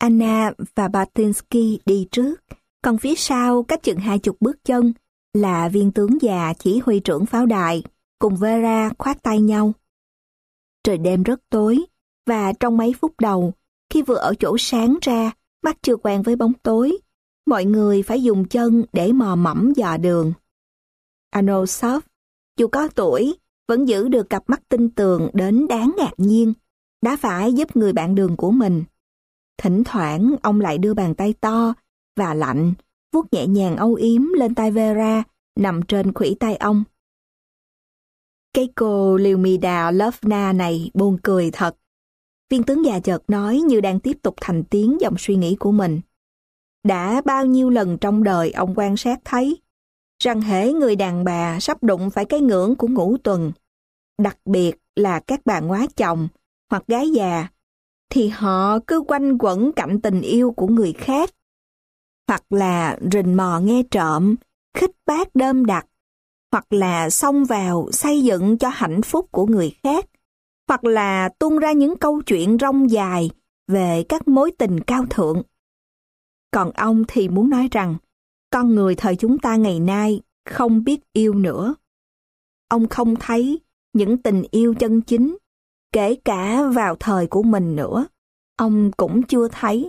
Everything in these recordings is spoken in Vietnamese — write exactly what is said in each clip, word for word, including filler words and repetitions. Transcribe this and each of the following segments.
Anna và Batinsky đi trước, còn phía sau cách chừng hai chục bước chân là viên tướng già chỉ huy trưởng pháo đài, cùng Vera khoác tay nhau. Trời đêm rất tối, và trong mấy phút đầu, khi vừa ở chỗ sáng ra, mắt chưa quen với bóng tối, mọi người phải dùng chân để mò mẫm dò đường. Anosov, dù có tuổi, vẫn giữ được cặp mắt tinh tường đến đáng ngạc nhiên, đã phải giúp người bạn đường của mình. Thỉnh thoảng ông lại đưa bàn tay to và lạnh, vuốt nhẹ nhàng âu yếm lên tay Vera, nằm trên khuỷu tay ông. Cái cô Lyudmila Lovna này buồn cười thật. Viên tướng già chợt nói như đang tiếp tục thành tiếng dòng suy nghĩ của mình. Đã bao nhiêu lần trong đời ông quan sát thấy rằng hễ người đàn bà sắp đụng phải cái ngưỡng của ngũ tuần, đặc biệt là các bà ngoá chồng hoặc gái già, thì họ cứ quanh quẩn cạnh tình yêu của người khác, hoặc là rình mò nghe trộm, khích bác đơm đặt, hoặc là xông vào xây dựng cho hạnh phúc của người khác, hoặc là tuôn ra những câu chuyện rông dài về các mối tình cao thượng. Còn ông thì muốn nói rằng, con người thời chúng ta ngày nay không biết yêu nữa. Ông không thấy những tình yêu chân chính, kể cả vào thời của mình nữa. Ông cũng chưa thấy.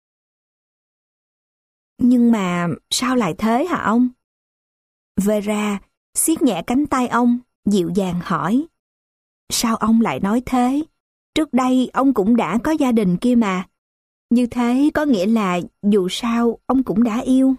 Nhưng mà sao lại thế hả ông? Vera siết nhẹ cánh tay ông, dịu dàng hỏi. Sao ông lại nói thế? Trước đây ông cũng đã có gia đình kia mà. Như thế có nghĩa là dù sao ông cũng đã yêu.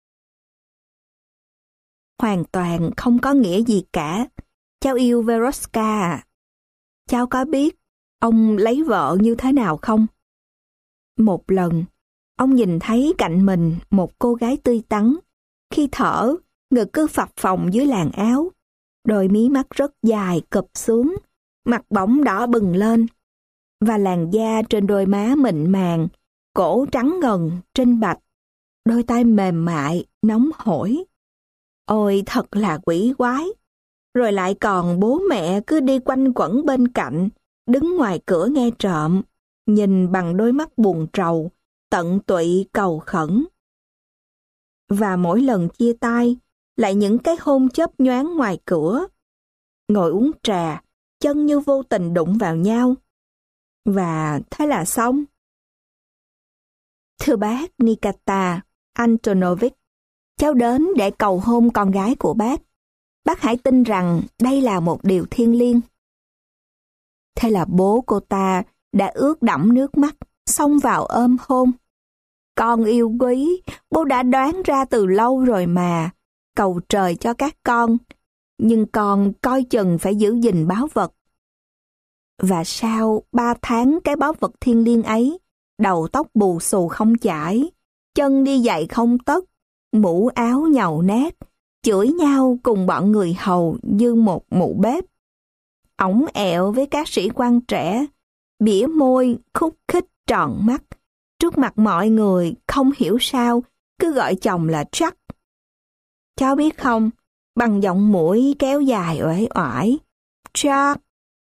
Hoàn toàn không có nghĩa gì cả. Cháu yêu Veroska à? Cháu có biết ông lấy vợ như thế nào không? Một lần, ông nhìn thấy cạnh mình một cô gái tươi tắn. Khi thở, ngực cứ phập phồng dưới làn áo. Đôi mí mắt rất dài cụp xuống, mặt bỗng đỏ bừng lên. Và làn da trên đôi má mịn màng, cổ trắng ngần, trinh bạch. Đôi tay mềm mại, nóng hổi. Ôi thật là quỷ quái. Rồi lại còn bố mẹ cứ đi quanh quẩn bên cạnh, đứng ngoài cửa nghe trộm, nhìn bằng đôi mắt buồn trầu, tận tụy cầu khẩn. Và mỗi lần chia tay, lại những cái hôn chớp nhoáng ngoài cửa. Ngồi uống trà, chân như vô tình đụng vào nhau. Và thế là xong. Thưa bác Nikita Antonovich, cháu đến để cầu hôn con gái của bác. Bác hãy tin rằng đây là một điều thiêng liêng. Thế là bố cô ta đã ướt đẫm nước mắt, xông vào ôm hôn. Con yêu quý, bố đã đoán ra từ lâu rồi mà, cầu trời cho các con, nhưng con coi chừng phải giữ gìn báu vật. Và sau ba tháng cái báu vật thiêng liêng ấy, đầu tóc bù xù không chải, chân đi giày không tất, mũ áo nhàu nát, chửi nhau cùng bọn người hầu như một mụ bếp. Ổng ẹo với các sĩ quan trẻ, bỉa môi, khúc khích tròn mắt, trước mặt mọi người không hiểu sao cứ gọi chồng là Jack. Cháu biết không, bằng giọng mũi kéo dài uể oải, Jack.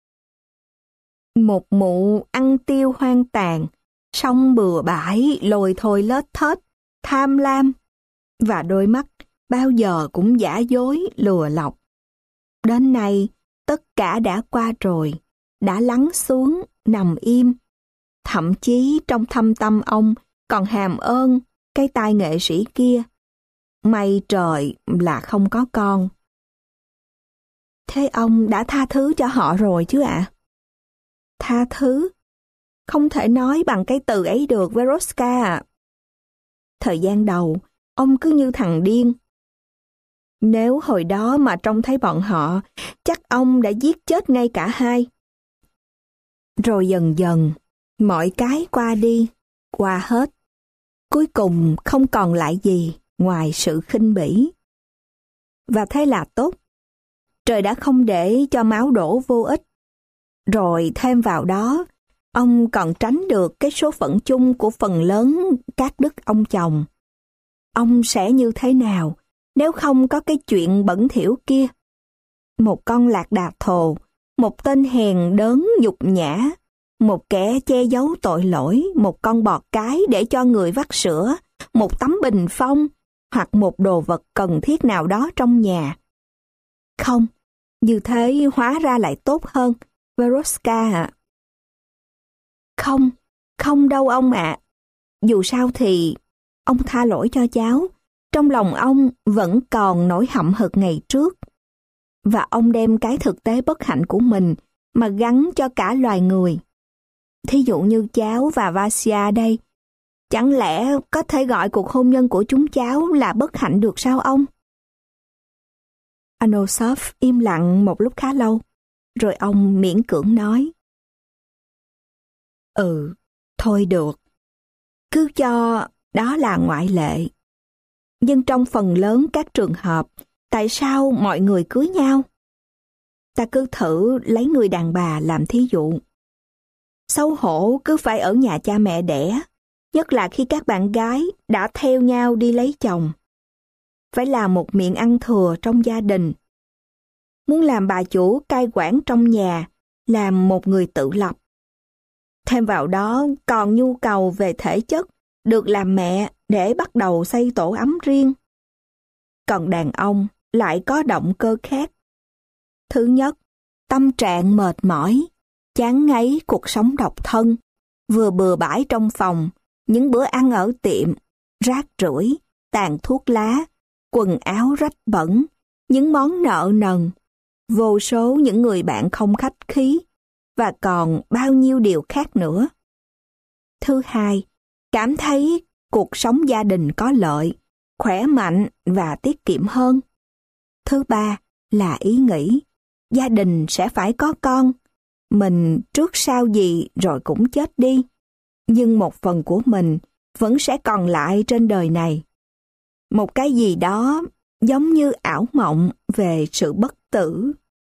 Một mụ ăn tiêu hoang tàn, xong bừa bãi, lồi thôi lết thết, tham lam, và đôi mắt bao giờ cũng giả dối lừa lọc. Đến nay, tất cả đã qua rồi, đã lắng xuống, nằm im. Thậm chí trong thâm tâm ông còn hàm ơn cái tai nghệ sĩ kia. May trời là không có con. Thế ông đã tha thứ cho họ rồi chứ ạ? À? Tha thứ? Không thể nói bằng cái từ ấy được, Veroska ạ. Thời gian đầu, ông cứ như thằng điên. Nếu hồi đó mà trông thấy bọn họ, chắc ông đã giết chết ngay cả hai. Rồi dần dần, mọi cái qua đi, qua hết. Cuối cùng không còn lại gì ngoài sự khinh bỉ. Và thế là tốt. Trời đã không để cho máu đổ vô ích. Rồi thêm vào đó, ông còn tránh được cái số phận chung của phần lớn các đức ông chồng. Ông sẽ như thế nào nếu không có cái chuyện bẩn thỉu kia? Một con lạc đà thồ, một tên hèn đớn nhục nhã, một kẻ che giấu tội lỗi, một con bò cái để cho người vắt sữa, một tấm bình phong, hoặc một đồ vật cần thiết nào đó trong nhà. Không, như thế hóa ra lại tốt hơn, Veroska ạ. Không, không đâu ông ạ. Dù sao thì, ông tha lỗi cho cháu. Trong lòng ông vẫn còn nỗi hậm hực ngày trước. Và ông đem cái thực tế bất hạnh của mình mà gắn cho cả loài người. Thí dụ như cháu và Vasya đây, chẳng lẽ có thể gọi cuộc hôn nhân của chúng cháu là bất hạnh được sao ông? Anosov im lặng một lúc khá lâu, rồi ông miễn cưỡng nói. Ừ, thôi được. Cứ cho đó là ngoại lệ. Nhưng trong phần lớn các trường hợp, tại sao mọi người cưới nhau? Ta cứ thử lấy người đàn bà làm thí dụ. Xấu hổ cứ phải ở nhà cha mẹ đẻ, nhất là khi các bạn gái đã theo nhau đi lấy chồng. Phải là một miệng ăn thừa trong gia đình. Muốn làm bà chủ cai quản trong nhà, làm một người tự lập. Thêm vào đó còn nhu cầu về thể chất, được làm mẹ để bắt đầu xây tổ ấm riêng. Còn đàn ông lại có động cơ khác. Thứ nhất, tâm trạng mệt mỏi, chán ngấy cuộc sống độc thân, vừa bừa bãi trong phòng, những bữa ăn ở tiệm, rác rưởi, tàn thuốc lá, quần áo rách bẩn, những món nợ nần, vô số những người bạn không khách khí, và còn bao nhiêu điều khác nữa. Thứ hai, cảm thấy cuộc sống gia đình có lợi, khỏe mạnh và tiết kiệm hơn. Thứ ba là ý nghĩ, gia đình sẽ phải có con, mình trước sau gì rồi cũng chết đi, nhưng một phần của mình vẫn sẽ còn lại trên đời này. Một cái gì đó giống như ảo mộng về sự bất tử.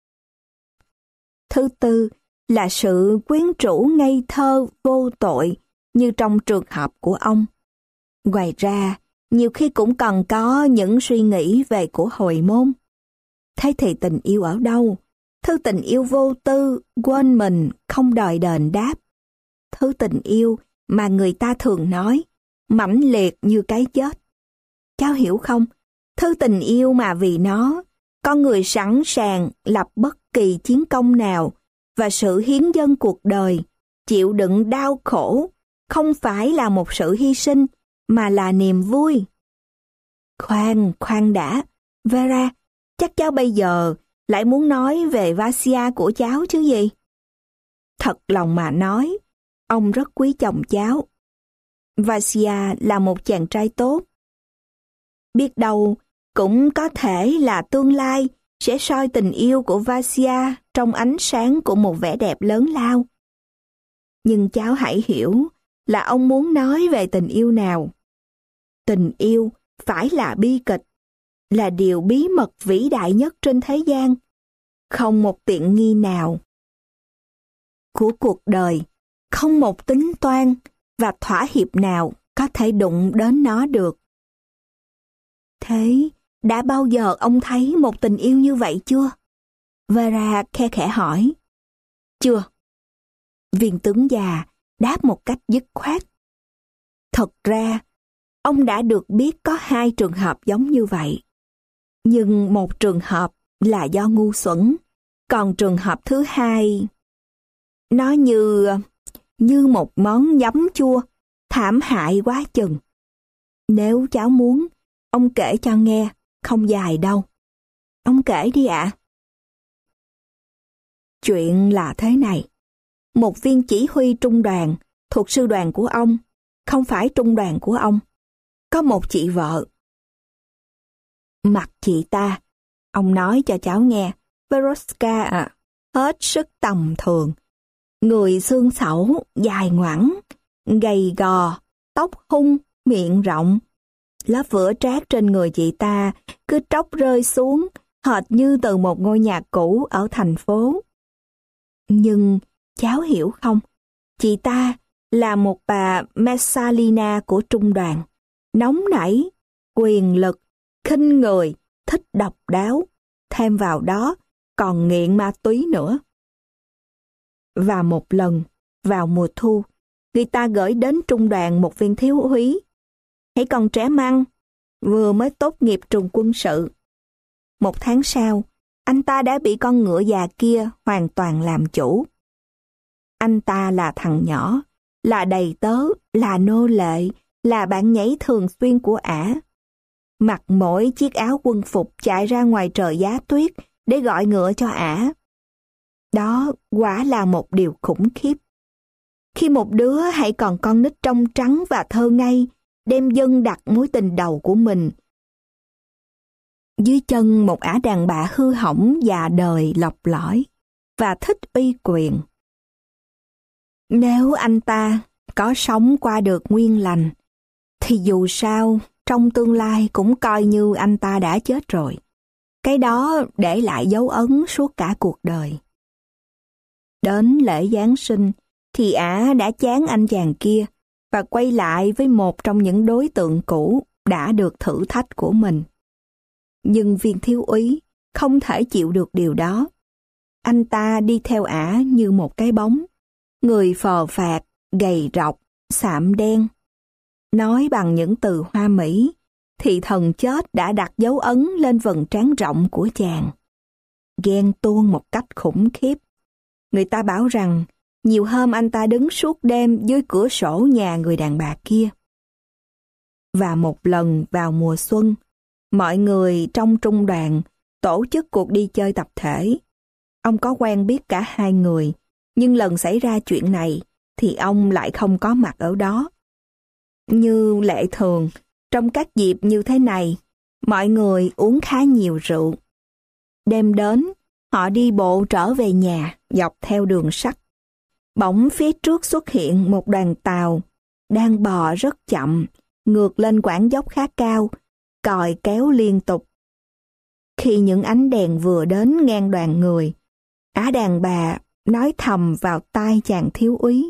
Thứ tư là sự quyến rũ ngây thơ vô tội như trong trường hợp của ông. Ngoài ra, nhiều khi cũng cần có những suy nghĩ về của hồi môn. Thế thì tình yêu ở đâu? Thứ tình yêu vô tư, quên mình, không đòi đền đáp. Thứ tình yêu mà người ta thường nói, mãnh liệt như cái chết. Cháu hiểu không? Thứ tình yêu mà vì nó, con người sẵn sàng lập bất kỳ chiến công nào và sự hiến dâng cuộc đời, chịu đựng đau khổ, không phải là một sự hy sinh, mà là niềm vui. Khoan, khoan đã, Vera, chắc cháu bây giờ lại muốn nói về Vasya của cháu chứ gì? Thật lòng mà nói, ông rất quý chồng cháu. Vasya là một chàng trai tốt. Biết đâu, cũng có thể là tương lai sẽ soi tình yêu của Vasya trong ánh sáng của một vẻ đẹp lớn lao. Nhưng cháu hãy hiểu là ông muốn nói về tình yêu nào. Tình yêu phải là bi kịch, là điều bí mật vĩ đại nhất trên thế gian. Không một tiện nghi nào của cuộc đời, không một tính toan và thỏa hiệp nào có thể đụng đến nó được. Thế, đã bao giờ ông thấy một tình yêu như vậy chưa? Vera khe khẽ hỏi. Chưa. Viên tướng già đáp một cách dứt khoát. Thật ra, ông đã được biết có hai trường hợp giống như vậy. Nhưng một trường hợp là do ngu xuẩn, còn trường hợp thứ hai, nó như, như một món giấm chua, thảm hại quá chừng. Nếu cháu muốn, ông kể cho nghe, không dài đâu. Ông kể đi ạ. Chuyện là thế này. Một viên chỉ huy trung đoàn, thuộc sư đoàn của ông, không phải trung đoàn của ông, có một chị vợ. Mặt chị ta, ông nói cho cháu nghe, Veroska à, hết sức tầm thường. Người xương xẩu, dài ngoẵng, gầy gò, tóc hung, miệng rộng. Lớp vữa trát trên người chị ta cứ tróc rơi xuống, hệt như từ một ngôi nhà cũ ở thành phố. Nhưng cháu hiểu không, chị ta là một bà Messalina của trung đoàn, nóng nảy, quyền lực, khinh người, thích độc đáo, thêm vào đó còn nghiện ma túy nữa. Và một lần, vào mùa thu, người ta gửi đến trung đoàn một viên thiếu úy. Hãy còn trẻ măng, vừa mới tốt nghiệp trường quân sự. Một tháng sau, anh ta đã bị con ngựa già kia hoàn toàn làm chủ. Anh ta là thằng nhỏ, là đầy tớ, là nô lệ, là bạn nhảy thường xuyên của ả. Mặc mỗi chiếc áo quân phục chạy ra ngoài trời giá tuyết để gọi ngựa cho ả. Đó quả là một điều khủng khiếp. Khi một đứa hãy còn con nít trong trắng và thơ ngây đem dâng đặt mối tình đầu của mình dưới chân một ả đàn bà hư hỏng già đời lọc lõi và thích uy quyền. Nếu anh ta có sống qua được nguyên lành, thì dù sao trong tương lai cũng coi như anh ta đã chết rồi. Cái đó để lại dấu ấn suốt cả cuộc đời. Đến lễ Giáng sinh thì ả đã chán anh chàng kia và quay lại với một trong những đối tượng cũ đã được thử thách của mình. Nhưng viên thiếu úy không thể chịu được điều đó. Anh ta đi theo ả như một cái bóng, người phờ phạc, gầy rộc, sạm đen. Nói bằng những từ hoa mỹ, thì thần chết đã đặt dấu ấn lên vầng trán rộng của chàng. Ghen tuông một cách khủng khiếp. Người ta bảo rằng nhiều hôm anh ta đứng suốt đêm dưới cửa sổ nhà người đàn bà kia. Và một lần vào mùa xuân, mọi người trong trung đoàn tổ chức cuộc đi chơi tập thể. Ông có quen biết cả hai người, nhưng lần xảy ra chuyện này thì ông lại không có mặt ở đó. Như lệ thường, trong các dịp như thế này, mọi người uống khá nhiều rượu. Đêm đến, họ đi bộ trở về nhà dọc theo đường sắt. Bỗng phía trước xuất hiện một đoàn tàu đang bò rất chậm, ngược lên quãng dốc khá cao, còi kéo liên tục. Khi những ánh đèn vừa đến ngang đoàn người, ả đàn bà nói thầm vào tai chàng thiếu úy: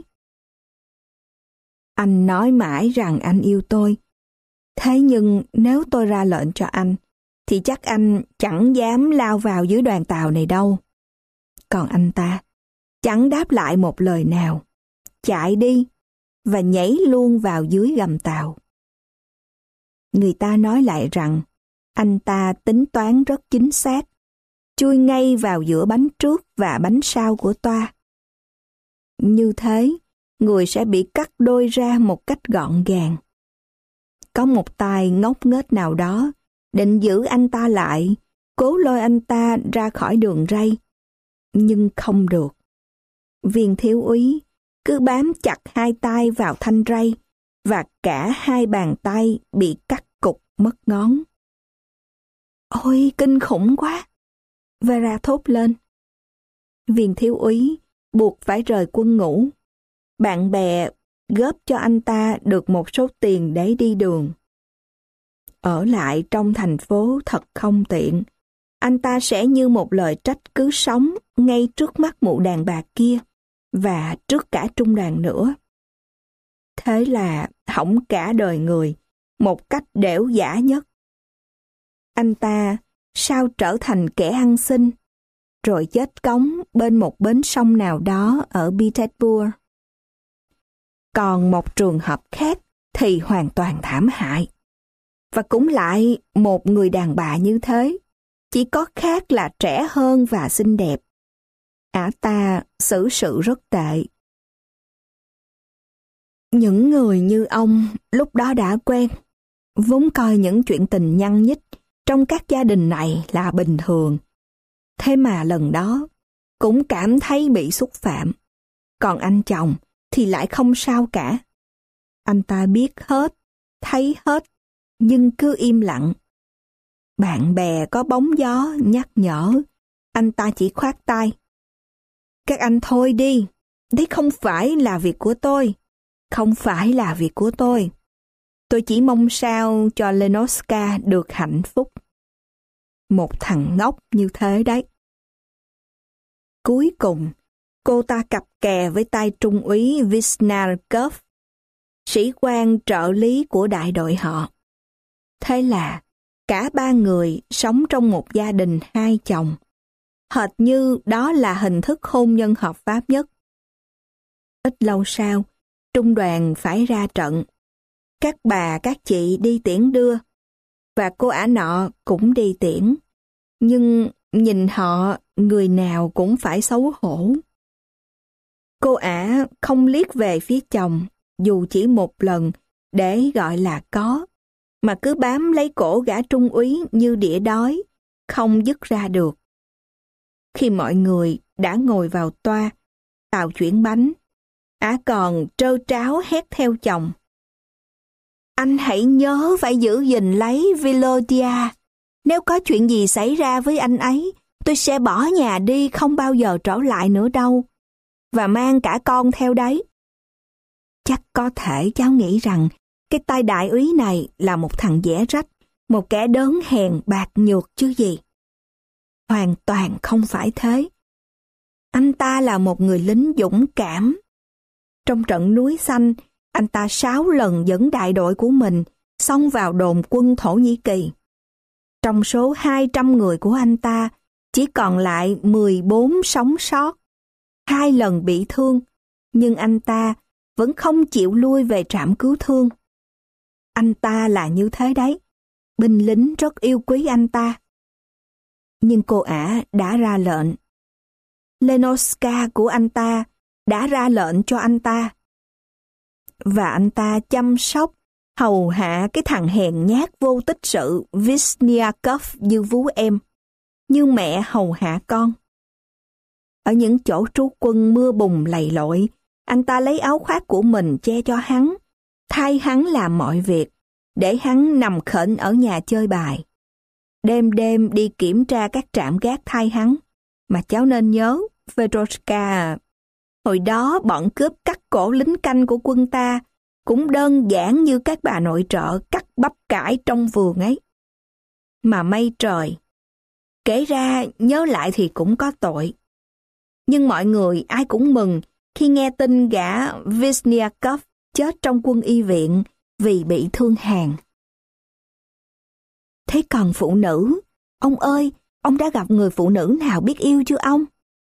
Anh nói mãi rằng anh yêu tôi. Thế nhưng nếu tôi ra lệnh cho anh, thì chắc anh chẳng dám lao vào dưới đoàn tàu này đâu. Còn anh ta chẳng đáp lại một lời nào, chạy đi và nhảy luôn vào dưới gầm tàu. Người ta nói lại rằng anh ta tính toán rất chính xác, chui ngay vào giữa bánh trước và bánh sau của toa. Như thế, người sẽ bị cắt đôi ra một cách gọn gàng. Có một tay ngốc nghếch nào đó định giữ anh ta lại, cố lôi anh ta ra khỏi đường ray, nhưng không được. Viên thiếu úy cứ bám chặt hai tay vào thanh ray và cả hai bàn tay bị cắt cụt mất ngón. Ôi, kinh khủng quá! Vera thốt lên. Viên thiếu úy buộc phải rời quân ngũ. Bạn bè góp cho anh ta được một số tiền để đi đường. Ở lại trong thành phố thật không tiện. Anh ta sẽ như một lời trách cứ sống ngay trước mắt mụ đàn bà kia và trước cả trung đoàn nữa. Thế là hỏng cả đời người một cách đểu dã nhất. Anh ta sao trở thành kẻ ăn xin, rồi chết cống bên một bến sông nào đó ở Petersburg. Còn một trường hợp khác thì hoàn toàn thảm hại. Và cũng lại một người đàn bà như thế, chỉ có khác là trẻ hơn và xinh đẹp. Ả ta xử sự rất tệ. Những người như ông lúc đó đã quen, vốn coi những chuyện tình nhăng nhít trong các gia đình này là bình thường. Thế mà lần đó cũng cảm thấy bị xúc phạm. Còn anh chồng thì lại không sao cả. Anh ta biết hết, thấy hết, nhưng cứ im lặng. Bạn bè có bóng gió nhắc nhở, anh ta chỉ khoát tay. Các anh thôi đi, đấy không phải là việc của tôi. Không phải là việc của tôi. Tôi chỉ mong sao cho Lenoska được hạnh phúc. Một thằng ngốc như thế đấy. Cuối cùng, cô ta cặp kè với tay trung úy Visnarkov, sĩ quan trợ lý của đại đội họ. Thế là cả ba người sống trong một gia đình hai chồng. Hệt như đó là hình thức hôn nhân hợp pháp nhất. Ít lâu sau, trung đoàn phải ra trận. Các bà các chị đi tiễn đưa, và cô ả nọ cũng đi tiễn. Nhưng nhìn họ, người nào cũng phải xấu hổ. Cô ả không liếc về phía chồng, dù chỉ một lần, để gọi là có, mà cứ bám lấy cổ gã trung úy như đĩa đói, không dứt ra được. Khi mọi người đã ngồi vào toa, tàu chuyển bánh, ả còn trơ tráo hét theo chồng. Anh hãy nhớ phải giữ gìn lấy Vilodia. Nếu có chuyện gì xảy ra với anh ấy, tôi sẽ bỏ nhà đi không bao giờ trở lại nữa đâu. Và mang cả con theo đấy. Chắc có thể cháu nghĩ rằng cái tay đại úy này là một thằng dễ rách, một kẻ đớn hèn bạc nhược chứ gì. Hoàn toàn không phải thế. Anh ta là một người lính dũng cảm. Trong trận núi xanh, anh ta sáu lần dẫn đại đội của mình xông vào đồn quân Thổ Nhĩ Kỳ. Trong số hai trăm người của anh ta, chỉ còn lại mười bốn sống sót. Hai lần bị thương, nhưng anh ta vẫn không chịu lui về trạm cứu thương. Anh ta là như thế đấy. Binh lính rất yêu quý anh ta. Nhưng cô ả đã ra lệnh. Lenoska của anh ta đã ra lệnh cho anh ta. Và anh ta chăm sóc, hầu hạ cái thằng hèn nhát vô tích sự Wisniakov như vú em, như mẹ hầu hạ con. Ở những chỗ trú quân mưa bùn lầy lội, anh ta lấy áo khoác của mình che cho hắn, thay hắn làm mọi việc, để hắn nằm khệnh ở nhà chơi bài. Đêm đêm đi kiểm tra các trạm gác thay hắn. Mà cháu nên nhớ, Veroshka, hồi đó bọn cướp cắt cổ lính canh của quân ta cũng đơn giản như các bà nội trợ cắt bắp cải trong vườn ấy. Mà may trời, kể ra nhớ lại thì cũng có tội. Nhưng mọi người ai cũng mừng khi nghe tin gã Wisniakov chết trong quân y viện vì bị thương hàn. Thế còn phụ nữ, ông ơi, ông đã gặp người phụ nữ nào biết yêu chưa ông?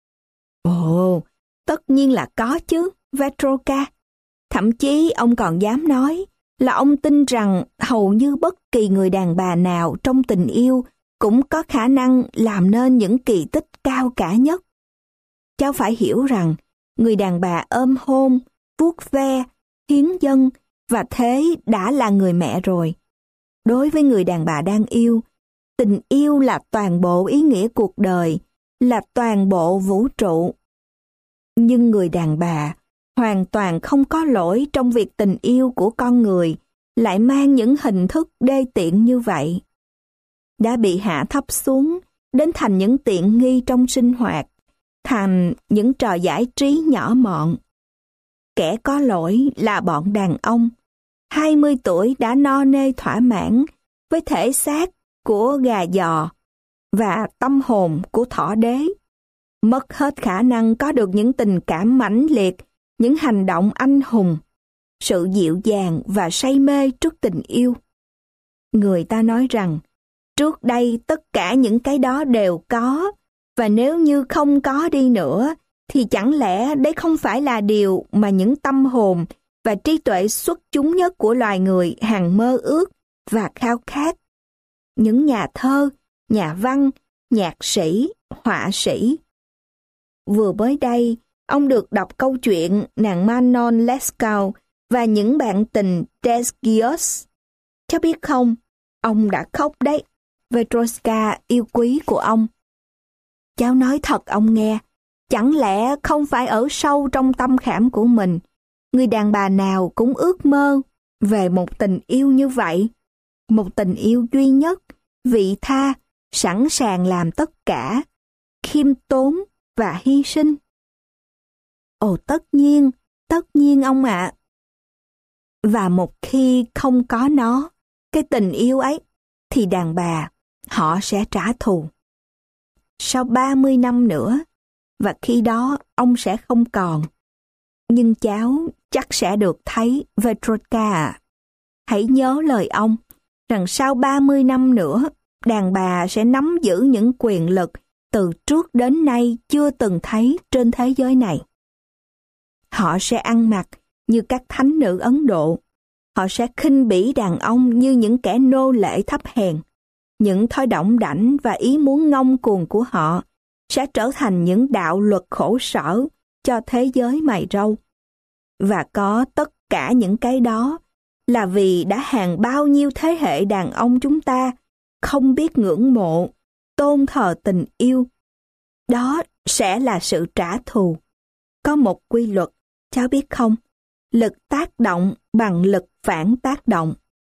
Ồ, tất nhiên là có chứ, Vetroka. Thậm chí ông còn dám nói là ông tin rằng hầu như bất kỳ người đàn bà nào trong tình yêu cũng có khả năng làm nên những kỳ tích cao cả nhất. Cháu phải hiểu rằng người đàn bà ôm hôn, vuốt ve, hiến dâng và thế đã là người mẹ rồi. Đối với người đàn bà đang yêu, tình yêu là toàn bộ ý nghĩa cuộc đời, là toàn bộ vũ trụ. Nhưng người đàn bà hoàn toàn không có lỗi trong việc tình yêu của con người lại mang những hình thức đê tiện như vậy. Đã bị hạ thấp xuống đến thành những tiện nghi trong sinh hoạt, thành những trò giải trí nhỏ mọn. Kẻ có lỗi là bọn đàn ông, hai mươi tuổi đã no nê thỏa mãn với thể xác của gà giò và tâm hồn của thỏ đế, mất hết khả năng có được những tình cảm mãnh liệt, những hành động anh hùng, sự dịu dàng và say mê trước tình yêu. Người ta nói rằng, trước đây tất cả những cái đó đều có, và nếu như không có đi nữa, thì chẳng lẽ đấy không phải là điều mà những tâm hồn và trí tuệ xuất chúng nhất của loài người hằng mơ ước và khao khát. Những nhà thơ, nhà văn, nhạc sĩ, họa sĩ. Vừa mới đây, ông được đọc câu chuyện nàng Manon Lescaut và những bạn tình Desgios. Cháu biết không, ông đã khóc đấy, Vetroska yêu quý của ông. Cháu nói thật ông nghe, chẳng lẽ không phải ở sâu trong tâm khảm của mình, người đàn bà nào cũng ước mơ về một tình yêu như vậy, một tình yêu duy nhất, vị tha, sẵn sàng làm tất cả, khiêm tốn và hy sinh. Ồ tất nhiên, tất nhiên ông ạ. Và một khi không có nó, cái tình yêu ấy, thì đàn bà, họ sẽ trả thù. Sau ba mươi năm nữa, và khi đó ông sẽ không còn. Nhưng cháu chắc sẽ được thấy, Vetroka à. Hãy nhớ lời ông, rằng sau ba mươi năm nữa, đàn bà sẽ nắm giữ những quyền lực từ trước đến nay chưa từng thấy trên thế giới này. Họ sẽ ăn mặc như các thánh nữ Ấn Độ. Họ sẽ khinh bỉ đàn ông như những kẻ nô lệ thấp hèn. Những thói đỏng đảnh và ý muốn ngông cuồng của họ sẽ trở thành những đạo luật khổ sở cho thế giới mày râu. Và có tất cả những cái đó là vì đã hàng bao nhiêu thế hệ đàn ông chúng ta không biết ngưỡng mộ, tôn thờ tình yêu. Đó sẽ là sự trả thù. Có một quy luật, cháu biết không? Lực tác động bằng lực phản tác động.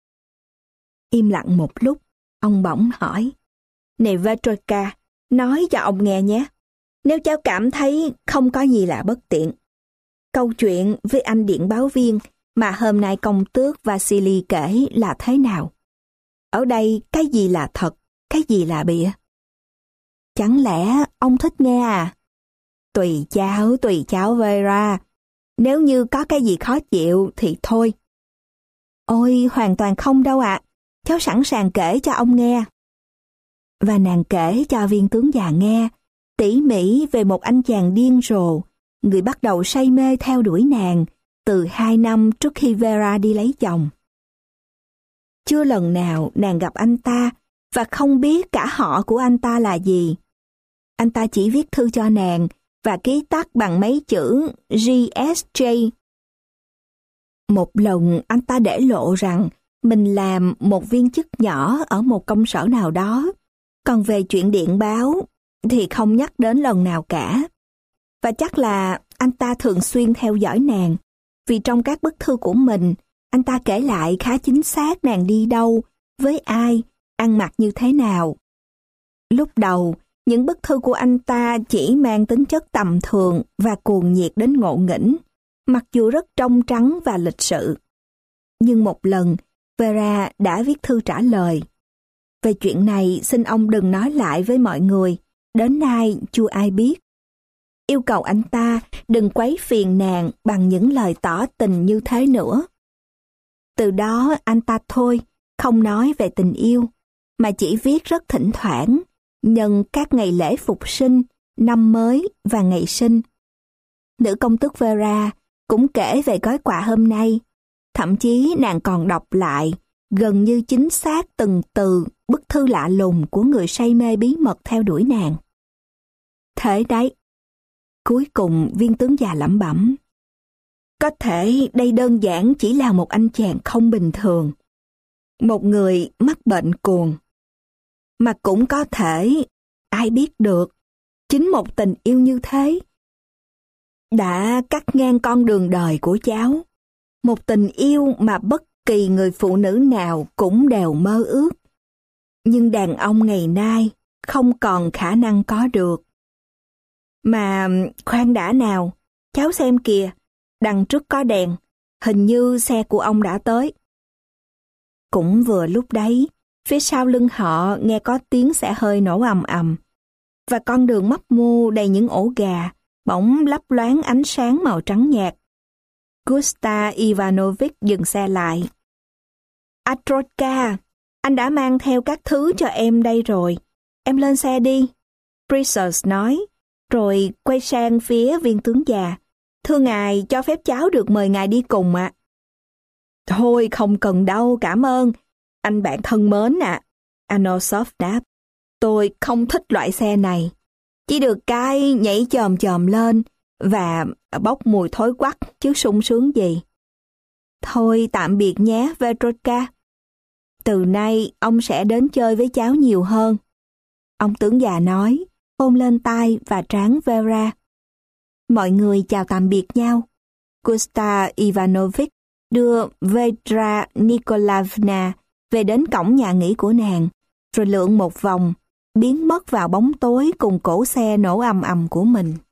Im lặng một lúc, ông bỗng hỏi, này Vetroka, nói cho ông nghe nhé. Nếu cháu cảm thấy không có gì là bất tiện. Câu chuyện với anh điện báo viên mà hôm nay công tước Vasily kể là thế nào? Ở đây cái gì là thật, cái gì là bịa? Chẳng lẽ ông thích nghe à? Tùy cháu, tùy cháu Vera. Nếu như có cái gì khó chịu thì thôi. Ôi, hoàn toàn không đâu ạ. À. Cháu sẵn sàng kể cho ông nghe. Và nàng kể cho viên tướng già nghe, tỉ mỉ về một anh chàng điên rồ, người bắt đầu say mê theo đuổi nàng từ hai năm trước khi Vera đi lấy chồng. Chưa lần nào nàng gặp anh ta và không biết cả họ của anh ta là gì. Anh ta chỉ viết thư cho nàng và ký tắt bằng mấy chữ giê ét gi. Một lần anh ta để lộ rằng mình làm một viên chức nhỏ ở một công sở nào đó, còn về chuyện điện báo thì không nhắc đến lần nào cả. Và chắc là anh ta thường xuyên theo dõi nàng, vì trong các bức thư của mình, anh ta kể lại khá chính xác nàng đi đâu, với ai, ăn mặc như thế nào. Lúc đầu, những bức thư của anh ta chỉ mang tính chất tầm thường và cuồng nhiệt đến ngộ nghĩnh, mặc dù rất trong trắng và lịch sự. Nhưng một lần, Vera đã viết thư trả lời. Về chuyện này, xin ông đừng nói lại với mọi người, đến nay chưa ai biết. Yêu cầu anh ta đừng quấy phiền nàng bằng những lời tỏ tình như thế nữa. Từ đó anh ta thôi, không nói về tình yêu, mà chỉ viết rất thỉnh thoảng, nhân các ngày lễ phục sinh, năm mới và ngày sinh. Nữ công tước Vera cũng kể về gói quà hôm nay, thậm chí nàng còn đọc lại, gần như chính xác từng từ bức thư lạ lùng của người say mê bí mật theo đuổi nàng. Thế đấy, cuối cùng viên tướng già lẩm bẩm. Có thể đây đơn giản chỉ là một anh chàng không bình thường, một người mắc bệnh cuồng. Mà cũng có thể, ai biết được, chính một tình yêu như thế đã cắt ngang con đường đời của cháu. Một tình yêu mà bất kỳ người phụ nữ nào cũng đều mơ ước. Nhưng đàn ông ngày nay không còn khả năng có được. Mà khoan đã nào, cháu xem kìa, đằng trước có đèn, hình như xe của ông đã tới. Cũng vừa lúc đấy, phía sau lưng họ nghe có tiếng xẻ hơi nổ ầm ầm, và con đường mấp mô đầy những ổ gà, bỗng lấp loáng ánh sáng màu trắng nhạt. Gustav Ivanovich dừng xe lại. Atrotka, anh đã mang theo các thứ cho em đây rồi. Em lên xe đi, Precious nói, rồi quay sang phía viên tướng già. Thưa ngài, cho phép cháu được mời ngài đi cùng ạ. À? Thôi không cần đâu, cảm ơn. Anh bạn thân mến ạ. À. Anosov đáp. Tôi không thích loại xe này. Chỉ được cái nhảy chồm chồm lên và bốc mùi thối quắc chứ sung sướng gì. Thôi tạm biệt nhé, Vetroka. Từ nay ông sẽ đến chơi với cháu nhiều hơn. Ông tướng già nói, hôn lên tai và trán Vera. Mọi người chào tạm biệt nhau. Gustav Ivanovich đưa Vedra Nikolaevna về đến cổng nhà nghỉ của nàng, rồi lượn một vòng, biến mất vào bóng tối cùng cỗ xe nổ ầm ầm của mình.